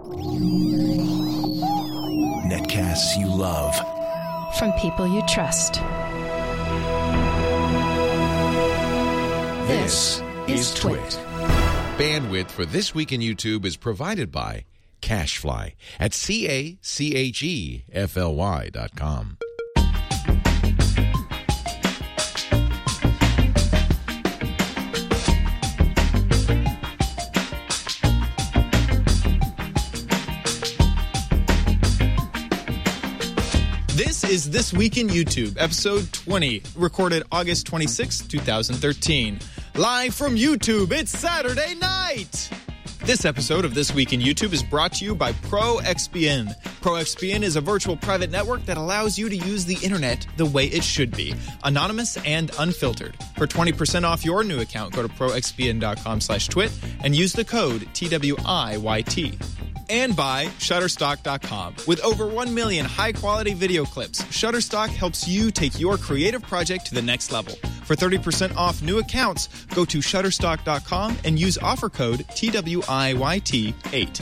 Netcasts you love. From people you trust. This is Twit. Bandwidth for This Week in YouTube is provided by CacheFly at CacheFly.com. This is This Week in YouTube, episode 20, recorded August 26, 2013. Live from YouTube, it's Saturday night! This episode of This Week in YouTube is brought to you by ProXPN. ProXPN is a virtual private network that allows you to use the internet the way it should be, anonymous and unfiltered. For 20% off your new account, go to proxpn.com/twit and use the code TWIYT. And by Shutterstock.com. With over 1 million high-quality video clips, Shutterstock helps you take your creative project to the next level. For 30% off new accounts, go to Shutterstock.com and use offer code TWIYT8.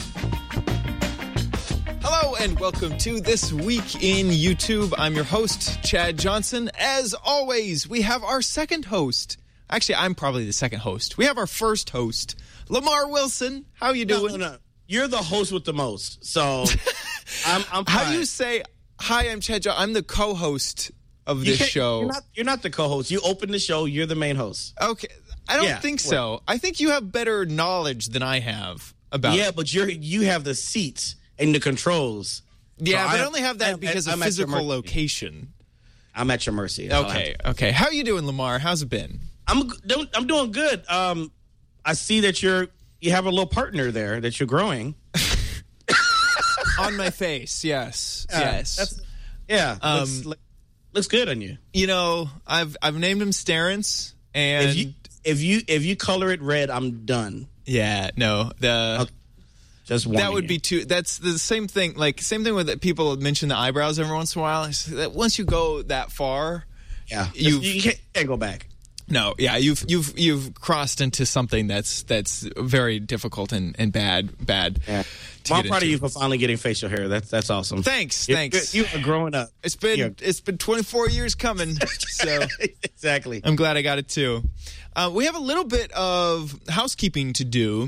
Hello and welcome to This Week in YouTube. I'm your host, Chad Johnson. As always, we have our second host. Actually, I'm probably the second host. We have our first host, Lamar Wilson. How you doing? No. You're the host with the most, so I'm fine. How do you say, hi, I'm Chad Johnson. I'm the co-host of this show. You're not the co-host. You open the show. You're the main host. Okay. I don't think so. I think you have better knowledge than I have about it. Yeah, but you have the seats and the controls. Yeah, so but I only have that because of physical location. I'm at your mercy. Okay. How you doing, Lamar? How's it been? I'm doing good. I see that you have a little partner there that you're growing. On my face, yes. Yes. Looks good on you. You know, I've named him Sterence, and if you color it red, I'm done. Yeah, no. Just that would be too. That's the same thing. Like same thing with people mention the eyebrows every once in a while. That once you go that far, you can't go back. No, yeah, you've crossed into something that's very difficult and bad. Yeah. I'm proud of you for finally getting facial hair. That's awesome. Thanks. You are growing up. It's been 24 years coming. So exactly. I'm glad I got it too. We have a little bit of housekeeping to do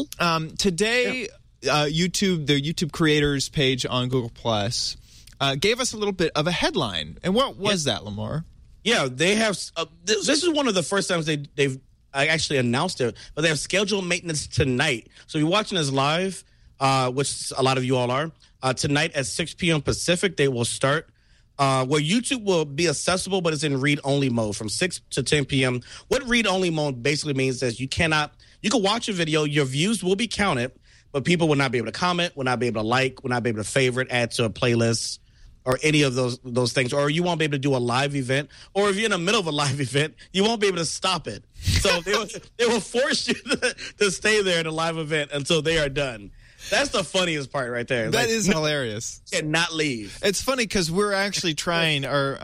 today. YouTube, the YouTube creators page on Google Plus, gave us a little bit of a headline. And what was that, Lamar? Yeah, they have. This is one of the first times they've actually announced it, but they have scheduled maintenance tonight. So you're watching this live, which a lot of you all are. Tonight at 6 p.m. Pacific, they will start. Where YouTube will be accessible, but it's in read-only mode from 6 to 10 p.m. What read-only mode basically means is you can watch a video, your views will be counted, but people will not be able to comment, will not be able to like, will not be able to favorite, add to a playlist, or any of those things, or you won't be able to do a live event, or if you're in the middle of a live event, you won't be able to stop it. So they will force you to stay there in a live event until they are done. That's the funniest part right there. That is hilarious. And not leave. It's funny because we're actually trying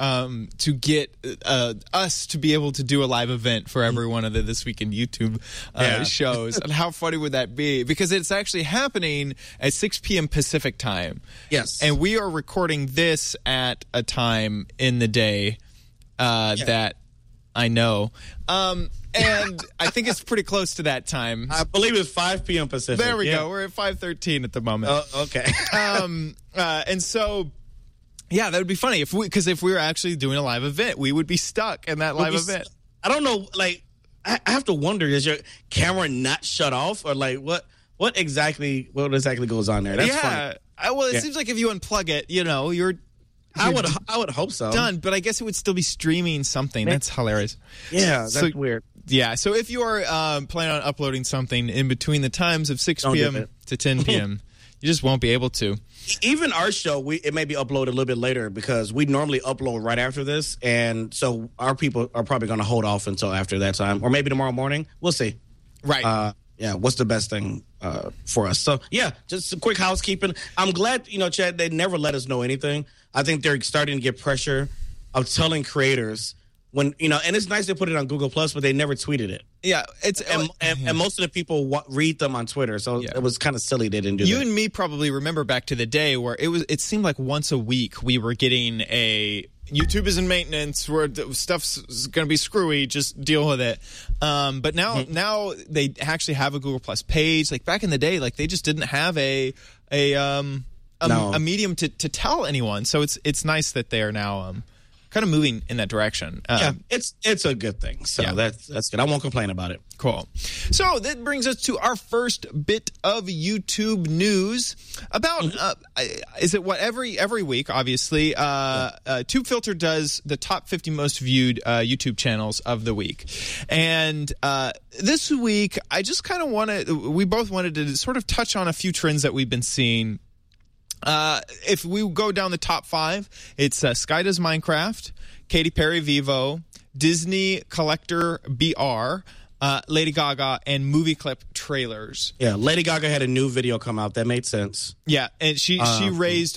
to get us to be able to do a live event for every one of the This Week in YouTube shows. And how funny would that be? Because it's actually happening at 6 p.m. Pacific time. Yes. And we are recording this at a time in the day that I know. And I think it's pretty close to that time. I believe it's 5 p.m. Pacific. There we go. We're at 5:13 at the moment. Okay. And so, that would be funny because if we were actually doing a live event, we would be stuck in that live event. I don't know. Like, I have to wonder: is your camera not shut off, or like what exactly goes on there? That's funny. Well, it seems like if you unplug it, you're. I would hope so. Done, but I guess it would still be streaming something. That's hilarious. Yeah, that's weird. Yeah, so if you are planning on uploading something in between the times of 6 p.m. to 10 p.m., you just won't be able to. Even our show, it may be uploaded a little bit later because we normally upload right after this, and so our people are probably going to hold off until after that time, or maybe tomorrow morning. We'll see. Right. What's the best thing for us? So, just a quick housekeeping. I'm glad, Chad, they never let us know anything. I think they're starting to get pressure of telling creators when and it's nice to put it on Google Plus, but they never tweeted it. Yeah, and most of the people read them on Twitter, so it was kind of silly they didn't do that. You and me probably remember back to the day where it seemed like once a week we were getting a YouTube is in maintenance, where stuff's going to be screwy, just deal with it. But now they actually have a Google Plus page. Like back in the day, like they just didn't have a medium to tell anyone. So it's nice that they are now kind of moving in that direction. It's a good thing. So that's good. I won't complain about it. Cool. So that brings us to our first bit of YouTube news about every week, obviously. TubeFilter does the top 50 most viewed YouTube channels of the week. And this week, I just kind of we both wanted to sort of touch on a few trends that we've been seeing. If we go down the top 5, it's Sky Does Minecraft, Katy Perry Vivo, Disney Collector BR, Lady Gaga, and movie clip trailers. Yeah, Lady Gaga had a new video come out. That made sense. Yeah, and she raised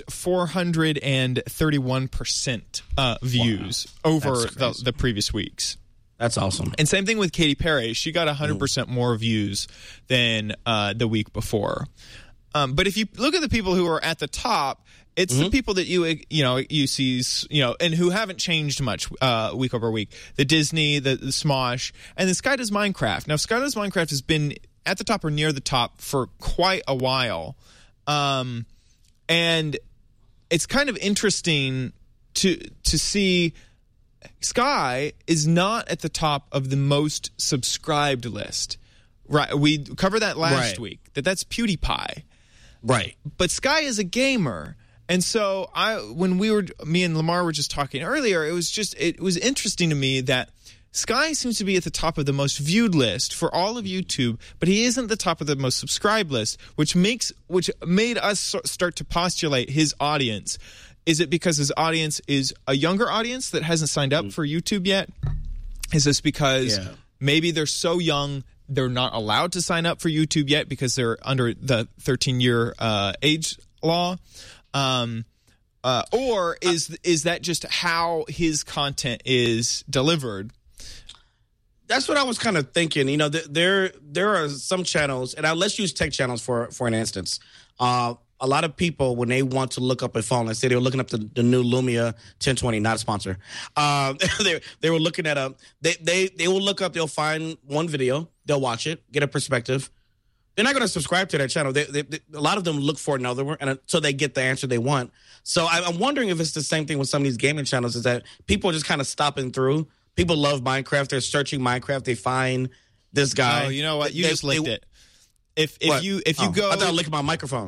431% views over the previous weeks. That's awesome. And same thing with Katy Perry. She got 100% more views than the week before. But if you look at the people who are at the top, it's the people that you see, and who haven't changed much week over week. The Disney, the Smosh, and then Sky Does Minecraft. Now, Sky Does Minecraft has been at the top or near the top for quite a while. And it's kind of interesting to see Sky is not at the top of the most subscribed list. Right. We covered that last week. That's PewDiePie. Right. But Sky is a gamer. And so me and Lamar were just talking earlier, it was interesting to me that Sky seems to be at the top of the most viewed list for all of YouTube, but he isn't the top of the most subscribed list, which made us start to postulate his audience. Is it because his audience is a younger audience that hasn't signed up for YouTube yet? Is this because maybe they're so young they're not allowed to sign up for YouTube yet because they're under the 13-year age law? Or is that just how his content is delivered? That's what I was kind of thinking. There are some channels, and let's use tech channels for an instance. A lot of people, when they want to look up a phone, let's say they were looking up the new Lumia 1020, not a sponsor. They were looking at they will look up, they'll find one video, they'll watch it, get a perspective. They're not going to subscribe to that channel. A lot of them look for another one until they get the answer they want. So I'm wondering if it's the same thing with some of these gaming channels, is that people are just kind of stopping through. People love Minecraft. They're searching Minecraft. They find this guy. Oh, you know what? You just licked it. If you go, I thought I licked my microphone.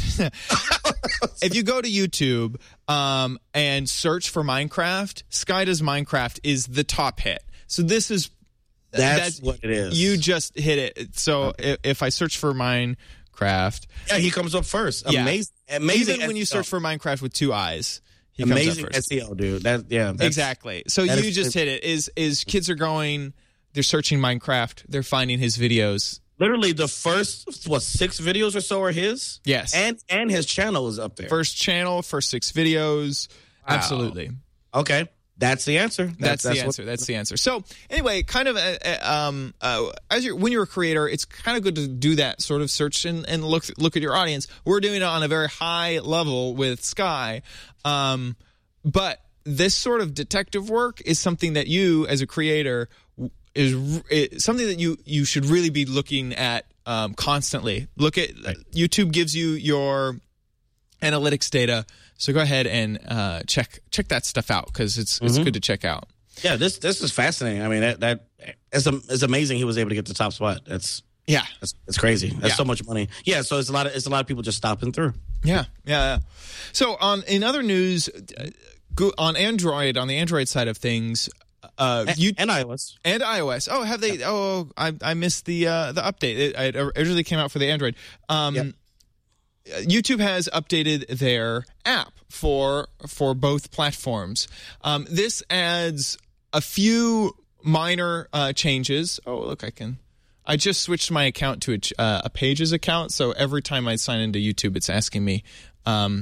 If you go to YouTube and search for Minecraft, Sky Does Minecraft is the top hit. So that's what it is. You just hit it. So if I search for Minecraft, he comes up first. Amazing. Even when you search for Minecraft with 2 eyes. Amazing SEO, dude. Exactly. So you just hit it. Is kids are going, they're searching Minecraft, they're finding his videos. Literally the first 6 videos or so are his? Yes. And his channel is up there. First 6 videos. Wow. Absolutely. Okay. That's the answer. That's the answer. So anyway, kind of when you're a creator, it's kind of good to do that sort of search and look at your audience. We're doing it on a very high level with Sky, but this sort of detective work is something that you, as a creator, is something that you should really be looking at constantly. YouTube gives you your analytics data. So go ahead and check that stuff out, because it's good to check out. Yeah, this is fascinating. I mean, it's amazing he was able to get the top spot. That's crazy. That's so much money. Yeah, so it's a lot of people just stopping through. Yeah. So in other news, on the Android side of things, and iOS. Oh, have they? Oh, I missed the update. It originally came out for the Android. YouTube has updated their app for both platforms. This adds a few minor changes. Oh, look, I just switched my account to a Pages account, so every time I sign into YouTube, it's asking me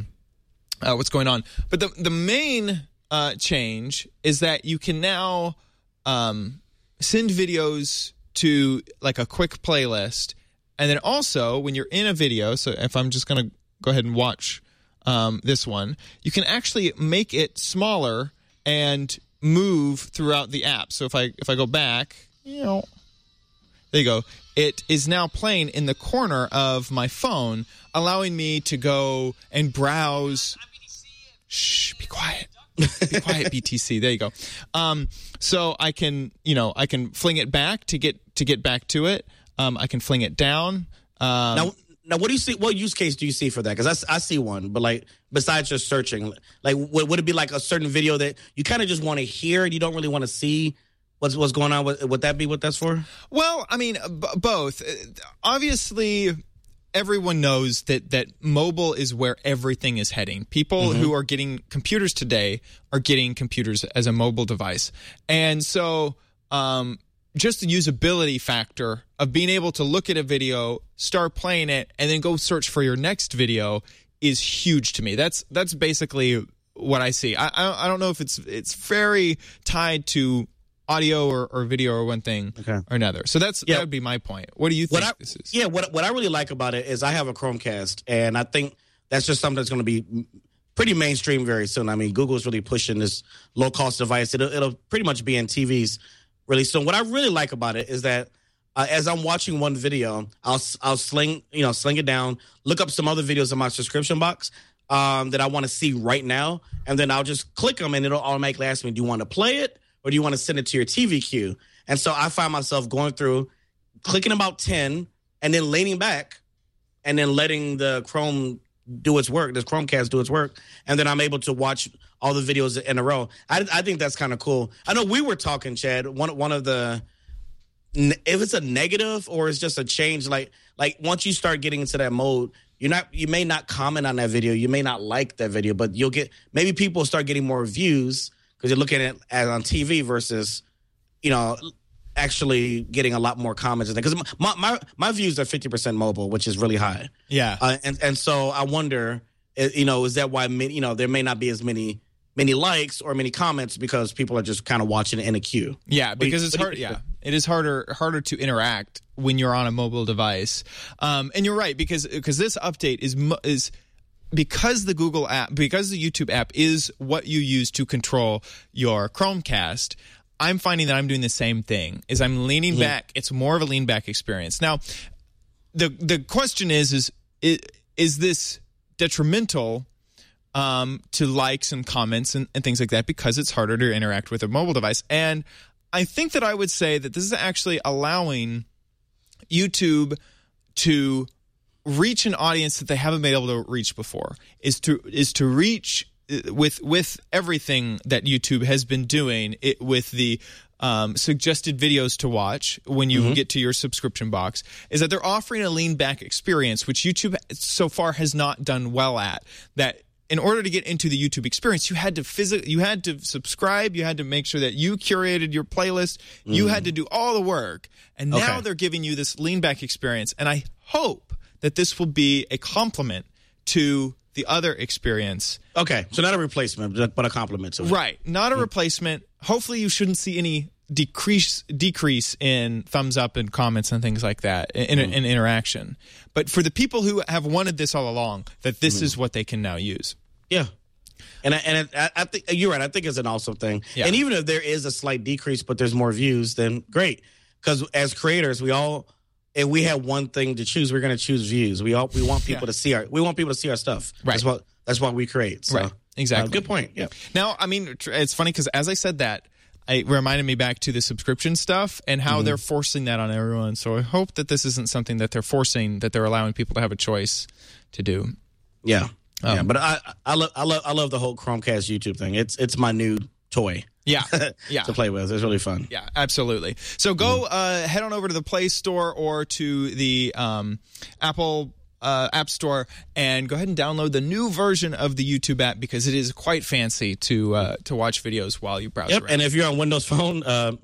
what's going on. But the main change is that you can now send videos to like a quick playlist. And then also when you're in a video, so if I'm just going to go ahead and watch this one, you can actually make it smaller and move throughout the app. So if I go back, there you go. It is now playing in the corner of my phone, allowing me to go and browse. Shh, be quiet. Be quiet, BTC. There you go. So I can fling it back to get back to it. I can fling it down. Now, what do you see? What use case do you see for that? Because I see one, but like besides just searching, like would it be like a certain video that you kind of just want to hear and you don't really want to see what's going on? Would that be what that's for? Well, I mean, both. Obviously, everyone knows that mobile is where everything is heading. People who are getting computers today are getting computers as a mobile device, and so just the usability factor of being able to look at a video, start playing it, and then go search for your next video is huge to me. That's basically what I see. I don't know if it's very tied to audio or video or one thing or another. So that would be my point. What do you think this is? Yeah, what I really like about it is I have a Chromecast, and I think that's just something that's going to be pretty mainstream very soon. I mean, Google's really pushing this low-cost device. It'll pretty much be in TVs really soon. What I really like about it is that as I'm watching one video, I'll sling it down, look up some other videos in my subscription box that I want to see right now, and then I'll just click them, and it'll automatically ask me, do you want to play it or do you want to send it to your TV queue? And so I find myself going through, clicking about 10, and then leaning back, and then letting the Chrome do its work, this Chromecast do its work, and then I'm able to watch all the videos in a row. I think that's kind of cool. I know we were talking, Chad, one of the, if it's a negative or it's just a change, like once you start getting into that mode, you may not comment on that video, you may not like that video, but maybe people start getting more views because you're looking at it on TV versus, actually getting a lot more comments. Because my views are 50% mobile, which is really high. Yeah. And so I wonder, is that why there may not be as many likes or many comments because people are just kind of watching it in a queue. Yeah, because it's hard. Yeah, it is harder to interact when you're on a mobile device. And you're right because this update is because the Google app, because the YouTube app is what you use to control your Chromecast. I'm finding that I'm doing the same thing. Is I'm leaning back. It's more of a lean back experience. Now, the question is this detrimental to likes and comments and things like that because it's harder to interact with a mobile device? And I think that I would say that this is actually allowing YouTube to reach an audience that they haven't been able to reach before. Is to reach with everything that YouTube has been doing with the suggested videos to watch when you get to your subscription box, is that they're offering a lean back experience, which YouTube so far has not done well at. That in order to get into the YouTube experience, you had to subscribe, you had to make sure that you curated your playlist, you had to do all the work, and now they're giving you this lean back experience. And I hope that this will be a complement to the other experience. Okay, so not a replacement, but a complement to it. Right, not a replacement. Hopefully you shouldn't see any decrease in thumbs up and comments and things like that in interaction. But for the people who have wanted this all along, that this is what they can now use. Yeah. And I think you're right. I think it's an awesome thing. Yeah. And even if there is a slight decrease, but there's more views, then great. Because as creators, if we had one thing to choose, we're going to choose views. We want people to see our stuff. Right. That's what we create. So, right. Exactly. Good point. Yeah. Now, I mean, it's funny because as I said that, it reminded me back to the subscription stuff and how they're forcing that on everyone. So I hope that this isn't something that they're forcing, that they're allowing people to have a choice to do. Yeah. But I love the whole Chromecast YouTube thing. It's my new toy. Yeah. To play with. It's really fun. Yeah, absolutely. So go head on over to the Play Store or to the Apple App Store and go ahead and download the new version of the YouTube app because it is quite fancy to watch videos while you browse around. And if you're on Windows Phone,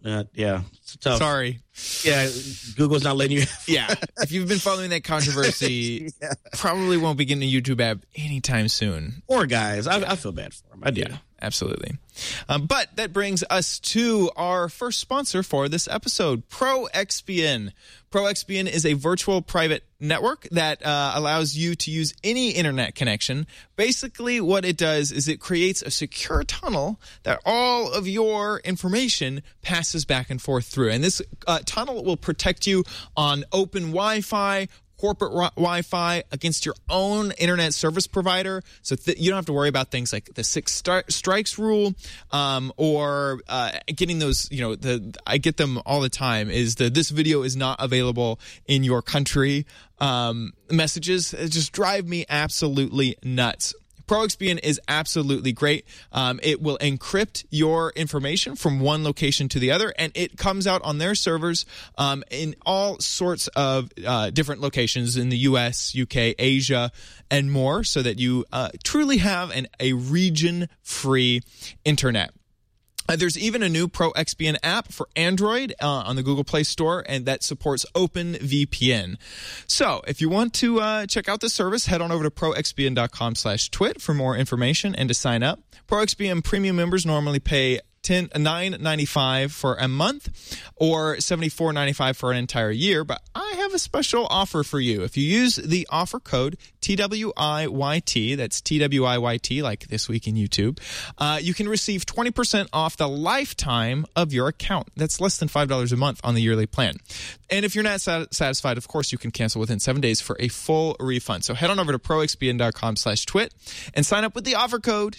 it's tough. Sorry. Yeah, Google's not letting you. Yeah. If you've been following that controversy, probably won't be getting a YouTube app anytime soon. Poor guys. I feel bad for them. I do. Yeah, Absolutely. But that brings us to our first sponsor for this episode, ProXPN. ProXPN is a virtual private network that allows you to use any internet connection. Basically, what it does is it creates a secure tunnel that all of your information passes back and forth through. And this tunnel will protect you on open Wi-Fi, corporate Wi-Fi, against your own internet service provider, so you don't have to worry about things like the 6 strikes rule, or getting those. I get them all the time. Is this video is not available in your country? Messages just drive me absolutely nuts. ProXPN is absolutely great. It will encrypt your information from one location to the other, and it comes out on their servers in all sorts of different locations in the U.S., UK, Asia, and more, so that you truly have a region-free internet. There's even a new ProXPN app for Android on the Google Play Store, and that supports OpenVPN. So if you want to check out the service, head on over to proxpn.com/twit for more information and to sign up. ProXPN premium members normally pay $9.95 for a month or $74.95 for an entire year, but I have a special offer for you. If you use the offer code TWIYT, that's TWIYT, like This Week in YouTube, you can receive 20% off the lifetime of your account. That's less than $5 a month on the yearly plan. And if you're not satisfied, of course, you can cancel within 7 days for a full refund. So head on over to proxpn.com/twit and sign up with the offer code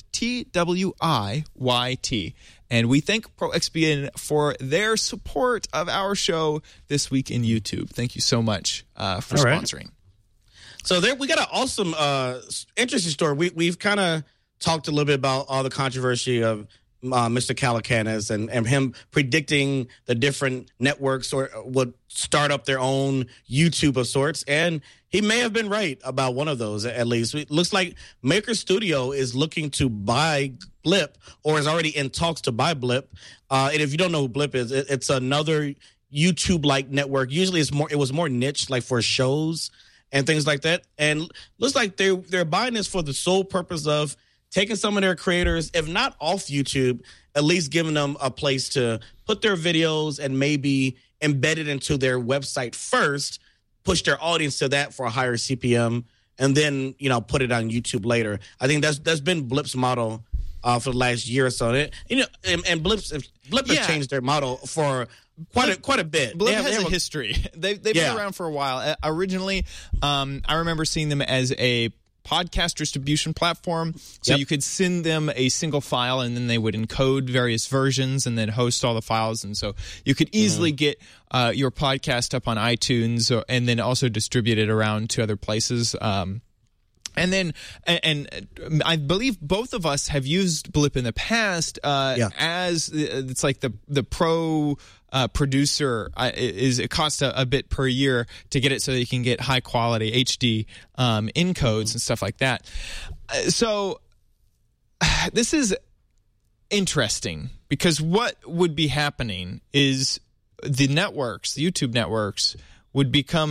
TWIYT. And we thank ProXPN for their support of our show This Week in YouTube. Thank you so much for sponsoring. So there, we got an awesome, interesting story. We've kind of talked a little bit about all the controversy of Mr. Calacanis and him predicting the different networks or would start up their own YouTube of sorts. And he may have been right about one of those, at least. It looks like Maker Studio is looking to buy Blip, or is already in talks to buy Blip. And if you don't know who Blip is, it's another YouTube-like network. Usually it was more niche, like for shows and things like that. And looks like they're buying this for the sole purpose of taking some of their creators, if not off YouTube, at least giving them a place to put their videos and maybe embed it into their website first, push their audience to that for a higher CPM, and then, put it on YouTube later. I think that's been Blip's model for the last year or so. And Blip has changed their model for quite a bit. Blip has a history. They've been around for a while. Originally, I remember seeing them as a podcast distribution platform, so you could send them a single file and then they would encode various versions and then host all the files, and so you could easily get your podcast up on iTunes and then also distribute it around to other places. And then, and I believe both of us have used Blip in the past as it's like the pro producer. It costs a bit per year to get it so that you can get high quality HD encodes and stuff like that. So this is interesting because what would be happening is the YouTube networks would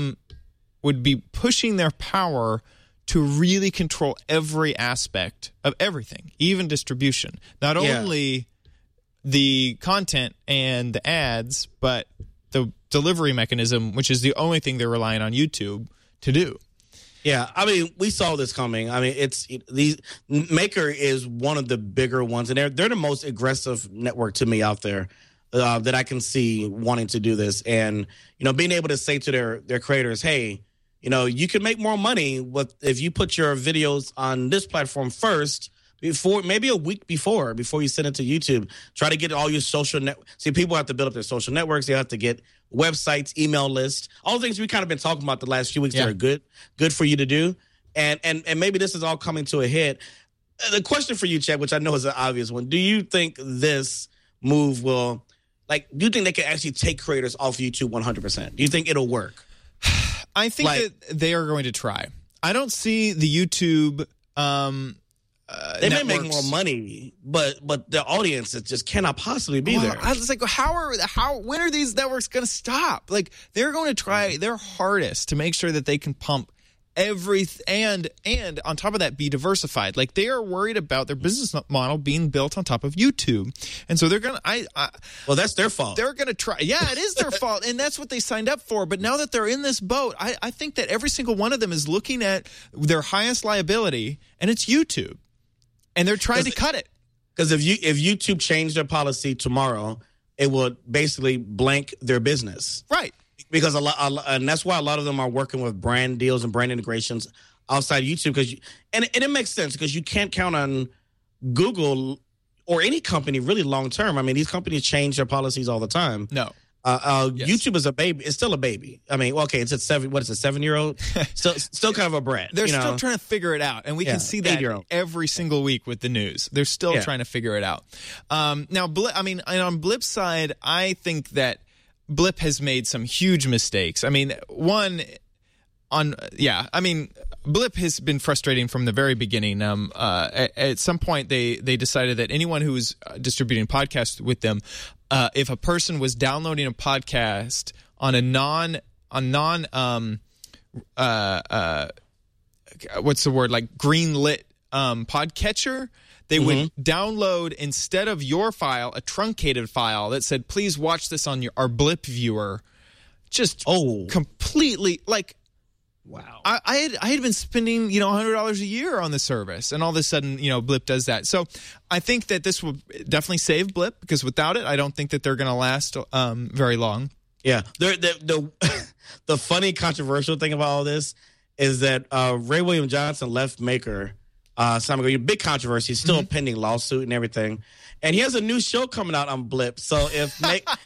be pushing their power to really control every aspect of everything, even distribution. Not only the content and the ads, but the delivery mechanism, which is the only thing they're relying on YouTube to do. Yeah, I mean, we saw this coming. I mean, Maker is one of the bigger ones, and they're the most aggressive network to me out there that I can see wanting to do this. And, being able to say to their creators, hey, you can make more money if you put your videos on this platform first, maybe a week before you send it to YouTube. Try to get all your social See, people have to build up their social networks. They have to get websites, email lists, all the things we kind of been talking about the last few weeks that are good for you to do. And maybe this is all coming to a head. The question for you, Chad, which I know is an obvious one, do you think this move do you think they can actually take creators off YouTube 100%? Do you think it'll work? I think that they are going to try. I don't see the YouTube they may make more money, but the audience just cannot possibly be there. I was like, when are these networks going to stop? Like, they're going to try their hardest to make sure that they can pump and on top of that, be diversified. Like, they are worried about their business model being built on top of YouTube, and so they're gonna. Well, that's their fault. They're gonna try. Yeah, it is their fault, and that's what they signed up for. But now that they're in this boat, I think that every single one of them is looking at their highest liability, and it's YouTube, and they're trying to cut it. Because if YouTube changed their policy tomorrow, it would basically blank their business. Right. Because and that's why a lot of them are working with brand deals and brand integrations outside YouTube. And it makes sense because you can't count on Google or any company really long term. I mean, these companies change their policies all the time. No. Yes. YouTube is a baby. It's still a baby. I mean, okay, it's a 7-year-old. Still kind of a brat. They're still trying to figure it out, and we can see that every single week with the news. They're still trying to figure it out. Now, and on Blip's side, I think that Blip has made some huge mistakes. I mean, Blip has been frustrating from the very beginning. At some point, they decided that anyone who was distributing podcasts with them, if a person was downloading a podcast on a greenlit podcatcher, they would download, instead of your file, a truncated file that said, "Please watch this on our Blip viewer." Just completely like. Wow. I had been spending, $100 a year on the service, and all of a sudden, Blip does that. So I think that this will definitely save Blip, because without it, I don't think that they're going to last very long. Yeah. The funny, controversial thing about all this is that Ray William Johnson left Maker some ago. Big controversy, still a pending lawsuit and everything. And he has a new show coming out on Blip. So if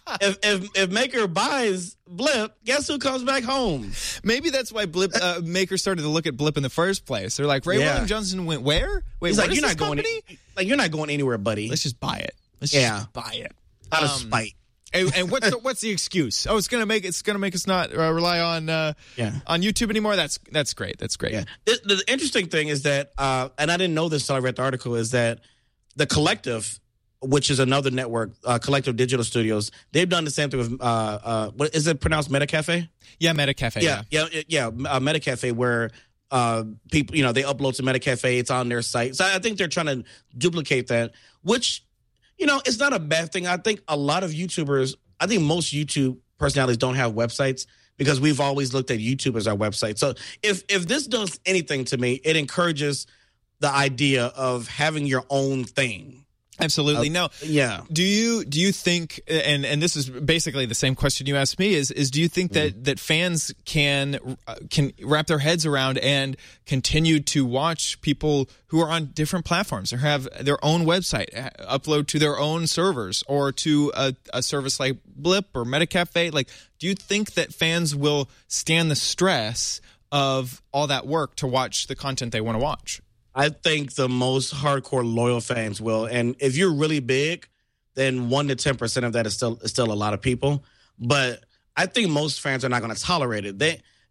Maker buys Blip, guess who comes back home? Maybe that's why Blip Maker started to look at Blip in the first place. They're like, Ray William Johnson went where? Wait, he's what like, is this company? You're not going anywhere, buddy. Let's just buy it. Let's just buy it out of spite. And what's the excuse? Oh, it's gonna make us not rely on YouTube anymore. That's great. That's great. Yeah. The interesting thing is that, and I didn't know this until I read the article, is that the Collective, which is another network, Collective Digital Studios, they've done the same thing with what is it pronounced, Metacafe? Yeah, Metacafe. Yeah. Metacafe, where people, they upload to Metacafe, it's on their site. So I think they're trying to duplicate that, which, it's not a bad thing. I think a lot of YouTubers, I think most YouTube personalities don't have websites, because we've always looked at YouTube as our website. So if this does anything to me, it encourages the idea of having your own thing. Absolutely. No. Yeah. Do you think, and this is basically the same question you asked me, is do you think that fans can wrap their heads around and continue to watch people who are on different platforms or have their own website, upload to their own servers or to a service like Blip or Metacafe? Like, do you think that fans will stand the stress of all that work to watch the content they want to watch? I think the most hardcore loyal fans will, and if you're really big, then 1 to 10% of that is still a lot of people. But I think most fans are not going to tolerate it.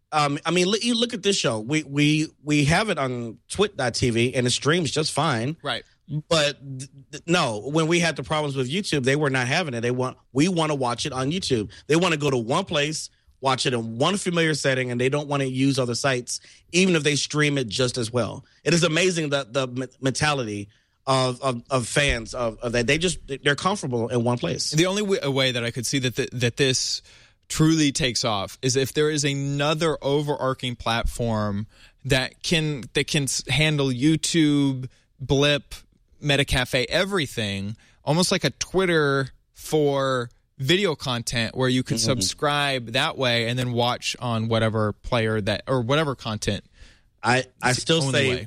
You look at this show. We have it on twit.tv, and it streams just fine. Right. But no, when we had the problems with YouTube, they were not having it. We want to watch it on YouTube. They want to go to one place, watch it in one familiar setting, and they don't want to use other sites, even if they stream it just as well. It is amazing that the mentality of fans of that they're comfortable in one place. The only way that I could see that this truly takes off is if there is another overarching platform that can handle YouTube, Blip, Metacafe, everything, almost like a Twitter for video content, where you could subscribe that way and then watch on whatever player or whatever content. I still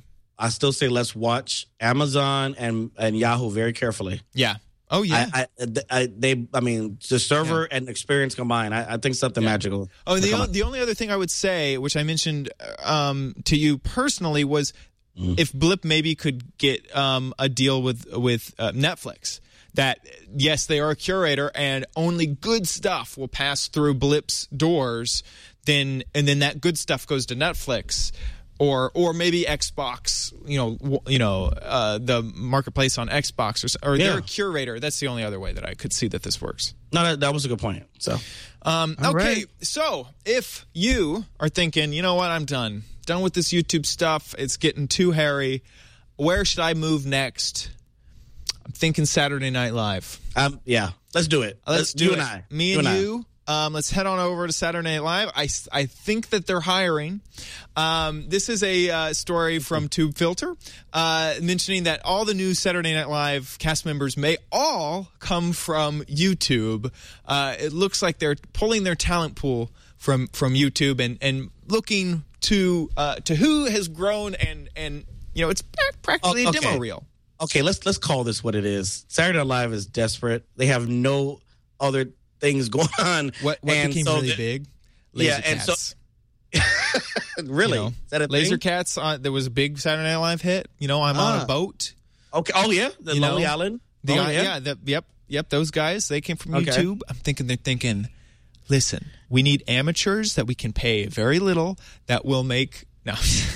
say let's watch Amazon and Yahoo very carefully. Yeah. Oh yeah. The server and experience combined, I think something magical. Oh, the only other thing I would say, which I mentioned to you personally, was if Blip maybe could get a deal with Netflix. That, yes, they are a curator and only good stuff will pass through Blip's doors, and then that good stuff goes to Netflix or maybe Xbox, the marketplace on Xbox or they're a curator. That's the only other way that I could see that this works. No, that was a good point. So, okay. Right. So if you are thinking, you know what, I'm done. Done with this YouTube stuff. It's getting too hairy. Where should I move next? I'm thinking Saturday Night Live. Yeah, let's do it. Let's do you it. and I. Me and you. Let's head on over to Saturday Night Live. I think that they're hiring. This is a story from TubeFilter mentioning that all the new Saturday Night Live cast members may all come from YouTube. It looks like they're pulling their talent pool from YouTube and looking to who has grown and it's practically a demo reel. Okay, let's call this what it is. Saturday Night Live is desperate. They have no other things going on. What became really big? Laser Cats. Really? Is that a thing? Laser Cats, there was a big Saturday Night Live hit. I'm on a boat. Okay. Oh, yeah? The Lonely Island? Yep, those guys, they came from YouTube. They're thinking, listen, we need amateurs that we can pay very little that will make... No.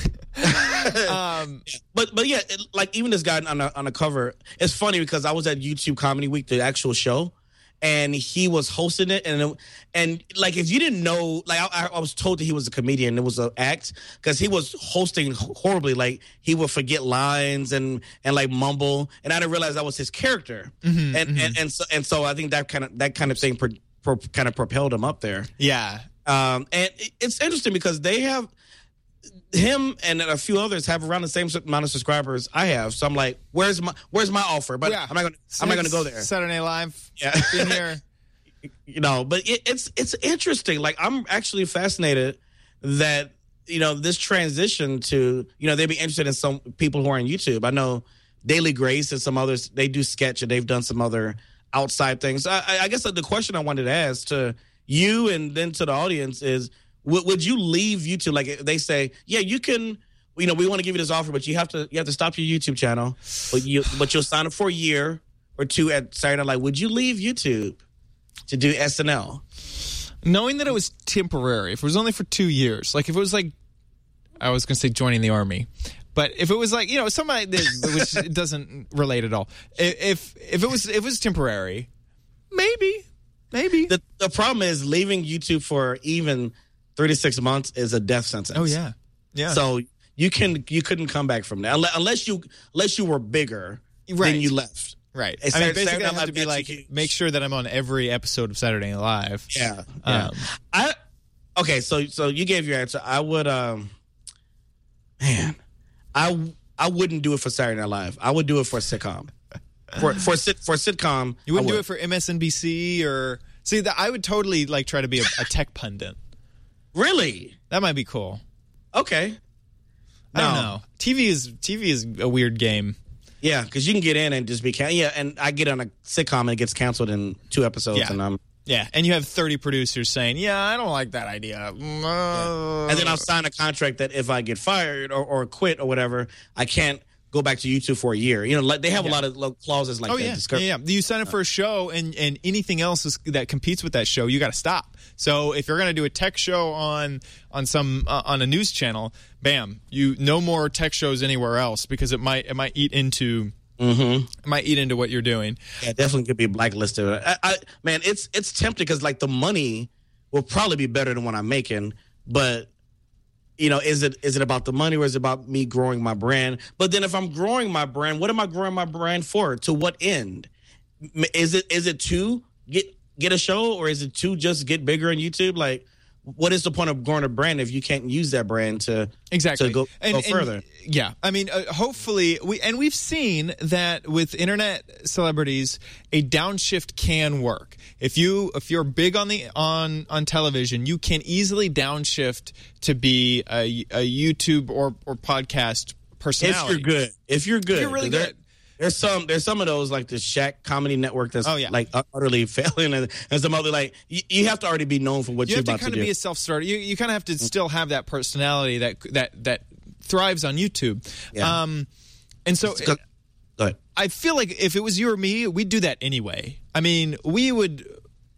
But yeah, like even this guy on the cover, it's funny because I was at YouTube Comedy Week, the actual show, and he was hosting it, and like if you didn't know, like I was told that he was a comedian, it was an act because he was hosting horribly, like he would forget lines and like mumble, and I didn't realize that was his character, and so I think that kind of thing kind of propelled him up there. Yeah, and it's interesting because they have. Him and a few others have around the same amount of subscribers I have, so I'm like, "Where's my offer?" But I'm not gonna go there. Saturday Night Live, in here, But it's interesting. Like I'm actually fascinated that this transition to they'd be interested in some people who are on YouTube. I know Daily Grace and some others. They do sketch and they've done some other outside things. I guess the question I wanted to ask to you and then to the audience is. Would you leave YouTube? Like they say, yeah, you can. We want to give you this offer, but you have to stop your YouTube channel. But you'll sign up for a year or two at Saturday Night Live. Would you leave YouTube to do SNL? Knowing that it was temporary, if it was only for 2 years, like if it was like, I was going to say joining the army, but if it was like somebody which doesn't relate at all. If it was temporary, maybe. The problem is leaving YouTube for even 36 months is a death sentence. Oh yeah. So you couldn't come back from that unless you were bigger than you left. Right. Basically, I have to be like, make sure that I'm on every episode of Saturday Night Live. Yeah. Okay. So you gave your answer. I would. I wouldn't do it for Saturday Night Live. I would do it for a sitcom. For a sitcom, you wouldn't do it for MSNBC or I would totally like try to be a tech pundit. Really? That might be cool. Okay. I don't know. TV is a weird game. Yeah, because you can get in and just be and I get on a sitcom and it gets canceled in 2 episodes, and and you have 30 producers saying, "Yeah, I don't like that idea," and then I'll sign a contract that if I get fired or quit or whatever, I can't go back to YouTube for a year. Like they have a lot of clauses like that. Yeah. You sign up for a show and anything else that competes with that show, you got to stop. So if you're going to do a tech show on a news channel, bam, no more tech shows anywhere else because it might eat into what you're doing. Yeah, definitely could be blacklisted. Man, it's tempting because like the money will probably be better than what I'm making, but is it about the money or is it about me growing my brand? But then if I'm growing my brand, what am I growing my brand for? To what end? Is it to get a show or is it to just get bigger on YouTube? Like, what is the point of growing a brand if you can't use that brand to go further? Yeah, I mean, hopefully we've seen that with internet celebrities, a downshift can work. If you're big on television, you can easily downshift to be a YouTube or podcast personality. If you're good, if you're really good. There's some of those like the Shaq Comedy Network that's like utterly failing, and some other like you have to already be known for what you're about to do. You have to kind of be a self-starter. You kind of have to still have that personality that thrives on YouTube. Yeah. And so Go ahead. I feel like if it was you or me, we'd do that anyway. I mean, we would,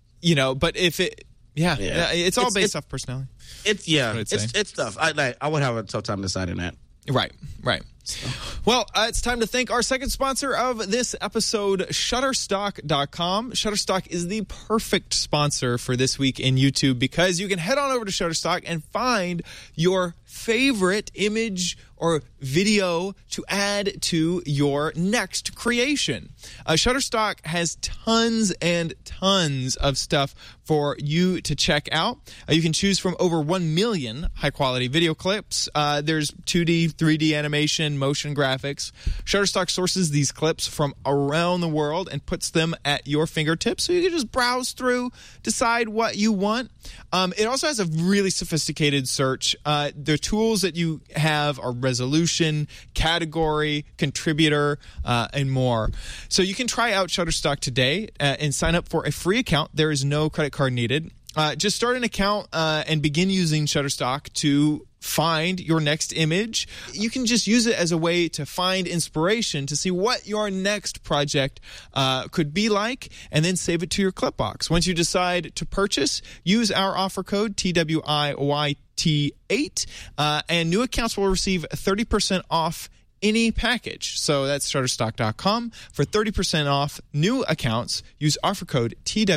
but if it, it's all based off personality. It's tough. I would have a tough time deciding that. Right. Well, it's time to thank our second sponsor of this episode, Shutterstock.com. Shutterstock is the perfect sponsor for This Week in YouTube because you can head on over to Shutterstock and find your favorite image or video to add to your next creation. Shutterstock has tons and tons of stuff for you to check out. You can choose from over 1 million high-quality video clips. There's 2D, 3D animation, motion graphics. Shutterstock sources these clips from around the world and puts them at your fingertips, so you can just browse through, decide what you want. It also has a really sophisticated search. The tools that you have are resolution, category, contributor, and more. So you can try out Shutterstock today and sign up for a free account. There is no credit card needed. Just start an account and begin using Shutterstock to find your next image. You can just use it as a way to find inspiration to see what your next project could be like, and then save it to your Clipbox. Once you decide to purchase, use our offer code TWIYT8, and new accounts will receive 30% off any package. So that's Shutterstock.com. For 30% off new accounts, use offer code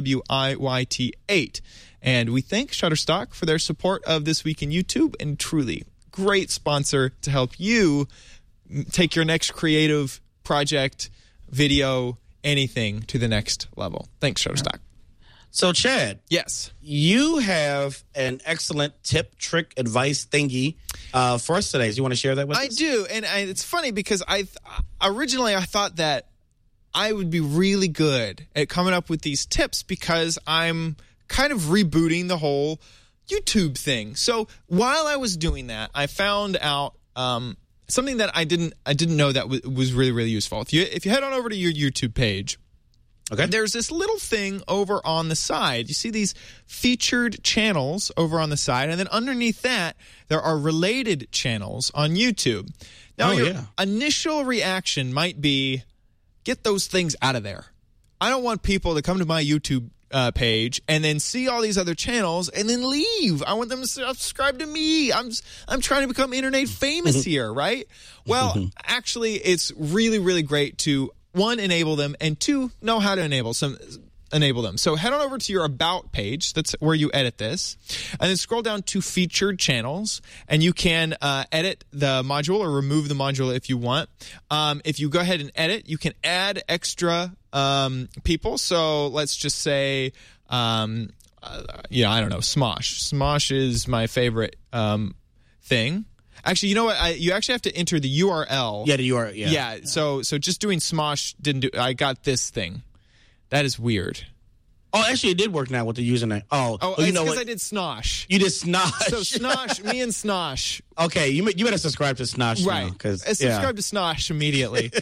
TWIYT8. And we thank Shutterstock for their support of This Week in YouTube, and truly great sponsor to help you take your next creative project, video, anything to the next level. Thanks, Shutterstock. So, Chad. Yes. You have an excellent tip, trick, advice thingy for us today. Do you want to share that with us? I do. And it's funny because originally I thought that I would be really good at coming up with these tips because I'm kind of rebooting the whole YouTube thing. So while I was doing that, I found out something that I didn't know that was really, really useful. If you head on over to your YouTube page, okay, there's this little thing over on the side. You see these featured channels over on the side, and then underneath that, there are related channels on YouTube. Now, your initial reaction might be, get those things out of there. I don't want people to come to my YouTube page and then see all these other channels and then leave. I want them to subscribe to me. I'm trying to become internet famous here, right? Well, actually, it's really, really great to, one, enable them, and two, know how to enable them. So head on over to your About page. That's where you edit this. And then scroll down to Featured Channels, and you can edit the module or remove the module if you want. If you go ahead and edit, you can add extra people. So let's just say, I don't know, Smosh. Smosh is my favorite thing. Actually, you know what? You actually have to enter the URL. Yeah, the URL. Yeah. So just doing Smosh didn't do. I got this thing. That is weird. Oh, actually, it did work now with the username. Oh, you know what? I did Snosh. You did Snosh. So Snosh, me and Snosh. Okay, you better subscribe to Snosh, right? Because subscribe to Snosh immediately.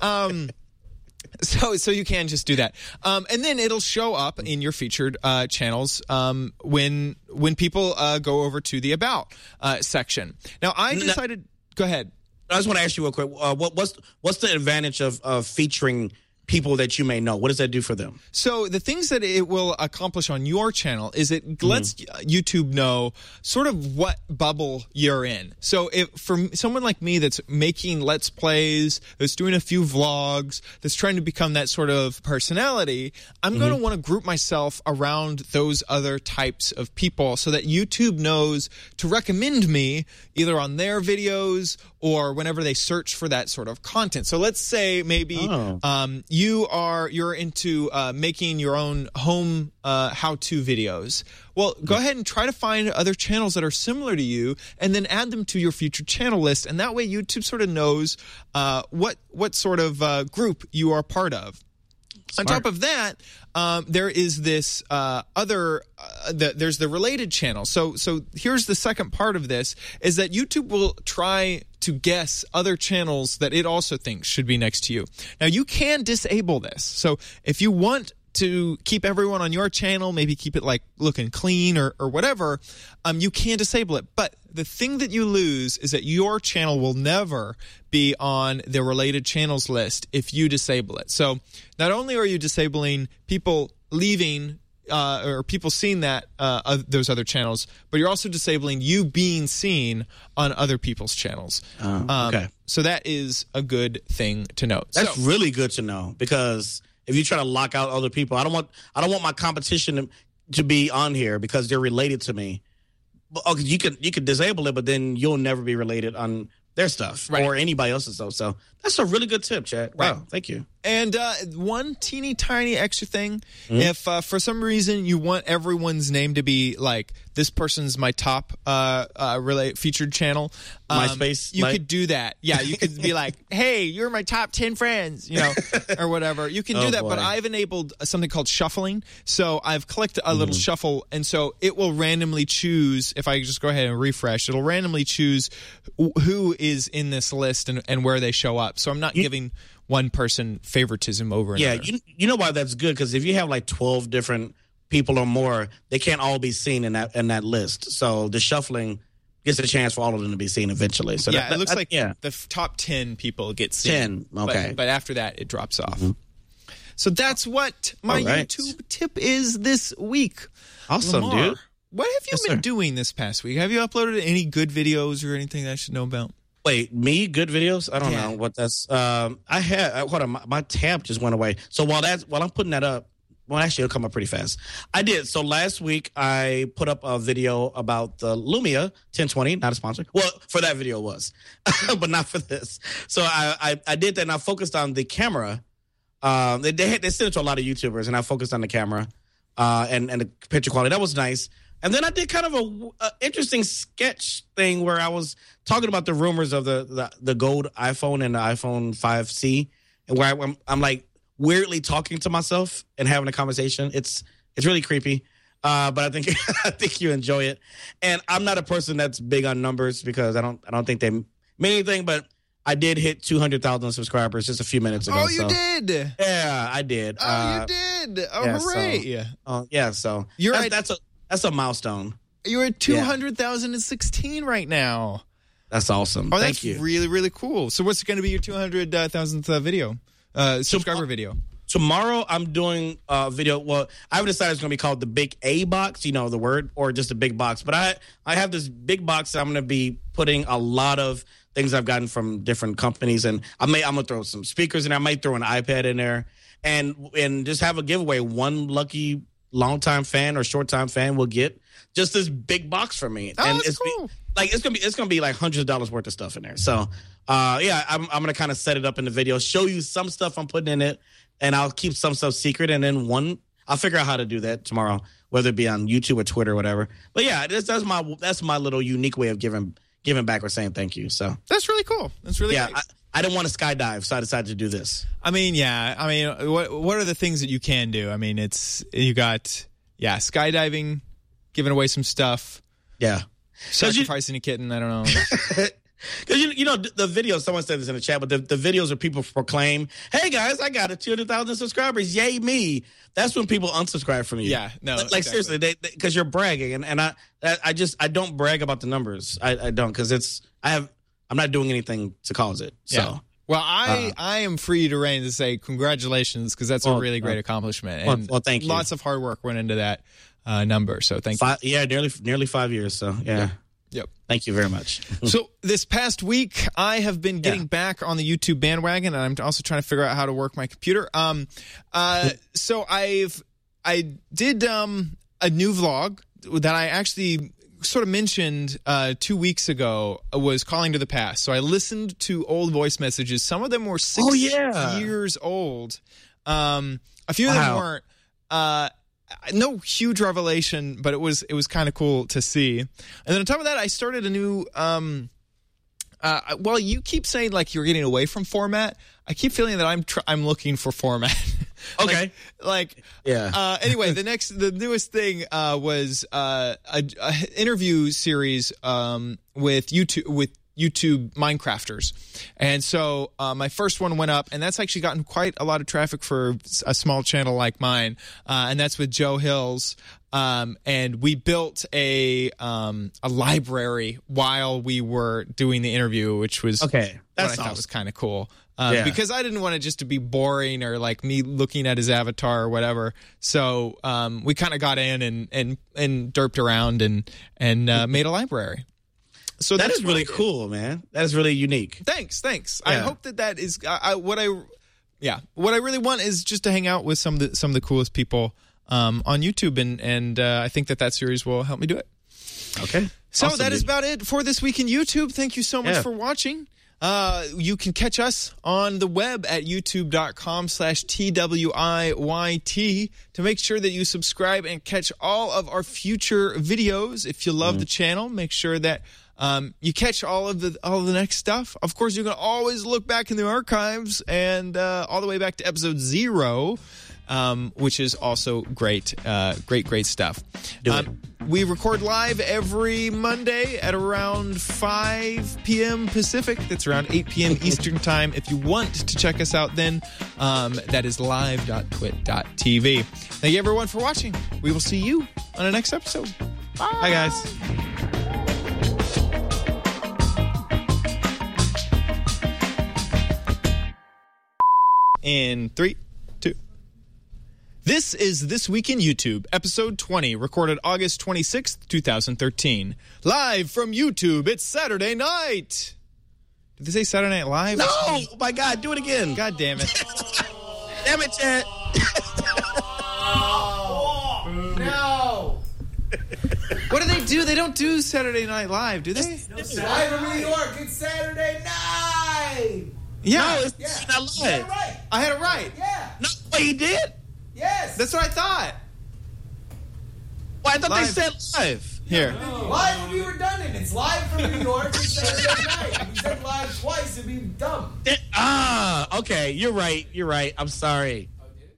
So you can just do that, and then it'll show up in your featured channels when people go over to the About section. Now, I decided. Go ahead. I just want to ask you real quick. What's the advantage of featuring people that you may know? What does that do for them? So the things that it will accomplish on your channel is it lets YouTube know sort of what bubble you're in. So if for someone like me that's making Let's Plays, that's doing a few vlogs, that's trying to become that sort of personality, I'm going to want to group myself around those other types of people so that YouTube knows to recommend me either on their videos or whenever they search for that sort of content. So let's say maybe you're into making your own home how-to videos. Well, go ahead and try to find other channels that are similar to you and then add them to your featured channel list. And that way YouTube sort of knows what sort of group you are part of. Smart. On top of that, there is this there's the related channel. So here's the second part of this, is that YouTube will try to guess other channels that it also thinks should be next to you. Now, you can disable this. So if you want to keep everyone on your channel, maybe keep it like looking clean or whatever, you can disable it. But the thing that you lose is that your channel will never be on the related channels list if you disable it. So not only are you disabling people leaving or people seeing that those other channels, but you're also disabling you being seen on other people's channels. Okay. So that is a good thing to note. That's really good to know, because if you try to lock out other people, I don't want my competition to be on here because they're related to me. Okay, you could disable it, but then you'll never be related on their stuff or anybody else's stuff. So that's a really good tip, Chad. Wow, Right. Thank you. And one teeny tiny extra thing, if for some reason you want everyone's name to be like, this person's my top featured channel, MySpace, you could do that. Yeah, you could be like, hey, you're my top 10 friends, or whatever. You can do that, boy. but I've enabled something called shuffling. So I've clicked a little shuffle, and so it will randomly choose, if I just go ahead and refresh, it'll randomly choose who is in this list and where they show up. So I'm not giving one person favoritism over another. Yeah, you know why that's good? Because if you have like 12 different people or more, they can't all be seen in that list. So the shuffling gets a chance for all of them to be seen eventually. So it looks like the top 10 people get seen. 10, okay. But after that, it drops off. So that's what my All right. YouTube tip is this week. Awesome, Lamar, dude. what have you been doing this past week? Have you uploaded any good videos or anything that I should know about? Wait, me? Good videos? I don't know what that's. I had. Hold on, my tab just went away. So while I'm putting that up, well, actually, it'll come up pretty fast. I did. So last week, I put up a video about the Lumia 1020. Not a sponsor. Well, for that video it was, but not for this. So I did that, and I focused on the camera. They sent it to a lot of YouTubers, and I focused on the camera and the picture quality. That was nice. And then I did kind of a interesting sketch thing where I was talking about the rumors of the gold iPhone and the iPhone 5C, and where I'm like weirdly talking to myself and having a conversation. It's really creepy, but I think I think you enjoy it. And I'm not a person that's big on numbers because I don't think they mean anything. But I did hit 200,000 subscribers just a few minutes ago. Oh, you did? Yeah, I did. Oh, you did? Oh, yeah, hooray! So You're that's a milestone. You're at 200,016 right now. That's awesome. Oh, Thank you. That's really, really cool. So what's going to be your 200,000th video? Subscriber video? Tomorrow I'm doing a video. Well, I haven't decided it's going to be called the Big A Box, the word, or just a big box. But I have this big box that I'm going to be putting a lot of things I've gotten from different companies. And I'm going to throw some speakers in there. I might throw an iPad in there and just have a giveaway. One lucky long-time fan or short-time fan will get just this big box from me. Oh, and that's cool. It's gonna be like hundreds of dollars worth of stuff in there. So I'm gonna kind of set it up in the video, show you some stuff I'm putting in it, and I'll keep some stuff secret, and then I'll figure out how to do that tomorrow, whether it be on YouTube or Twitter or whatever. But yeah, that's my little unique way of giving back or saying thank you. So that's really cool. That's really nice. Nice. I didn't want to skydive, so I decided to do this. I mean, what are the things that you can do? I mean, you got skydiving, giving away some stuff. Yeah. Sacrificing a kitten, I don't know. Because, the videos, someone said this in the chat, but the videos where people proclaim, hey, guys, I got 200,000 subscribers. Yay, me. That's when people unsubscribe from you. Yeah, no. Like, exactly. Seriously, because you're bragging. And I don't brag about the numbers. I don't, because I'm not doing anything to cause it. So. Yeah. Well, I am free to reign to say congratulations, because that's a really great accomplishment. And well, thank you. Lots of hard work went into that number, so thank you. Yeah, nearly 5 years, so yeah. Yep. Thank you very much. So this past week, I have been getting back on the YouTube bandwagon, and I'm also trying to figure out how to work my computer. So I did a new vlog that I actually sort of mentioned 2 weeks ago, was Calling to the Past. So I listened to old voice messages. Some of them were 6 years old. A few of them weren't. No huge revelation, but it was kind of cool to see. And then on top of that, I started a new. Well, you keep saying like you're getting away from format. I keep feeling that I'm looking for format. Okay. Anyway, the newest thing was a interview series with YouTube Minecrafters. And so my first one went up, and that's actually gotten quite a lot of traffic for a small channel like mine. And that's with Joe Hills. And we built a library while we were doing the interview, which was what I thought was kind of cool. Because I didn't want it just to be boring or like me looking at his avatar or whatever. So we kind of got in and derped around and made a library. So that is really cool, man. That is really unique. Thanks. I hope that is what I really want is just to hang out with some of the coolest people on YouTube, and I think that series will help me do it. Okay. So awesome, that is about it for this week in YouTube. Thank you so much for watching. You can catch us on the web at youtube.com/TWIYT to make sure that you subscribe and catch all of our future videos. If you love the channel, make sure that you catch all of the next stuff. Of course, you can always look back in the archives and all the way back to episode 0, which is also great, great stuff. We record live every Monday at around 5 p.m. Pacific. That's around 8 p.m. Eastern Time. If you want to check us out then, that is live.twit.tv. Thank you, everyone, for watching. We will see you on the next episode. Bye, guys. In 3, 2. This is This Week in YouTube, episode 20, recorded August 26th, 2013. Live from YouTube, it's Saturday night. Did they say Saturday Night Live? No! Oh, my God, do it again. God damn it. Damn it, Chad. No! What do they do? They don't do Saturday Night Live, do they? Live from New York, it's Saturday night! Yeah. No, it's not live. Yeah, right. I had it right. Yeah. No, he did? Yes. That's what I thought. Well, I thought Live. they said live. Here. Live would be redundant. It's live from New York, it's Saturday night. If you said live twice, it'd be dumb. Okay, you're right. I'm sorry.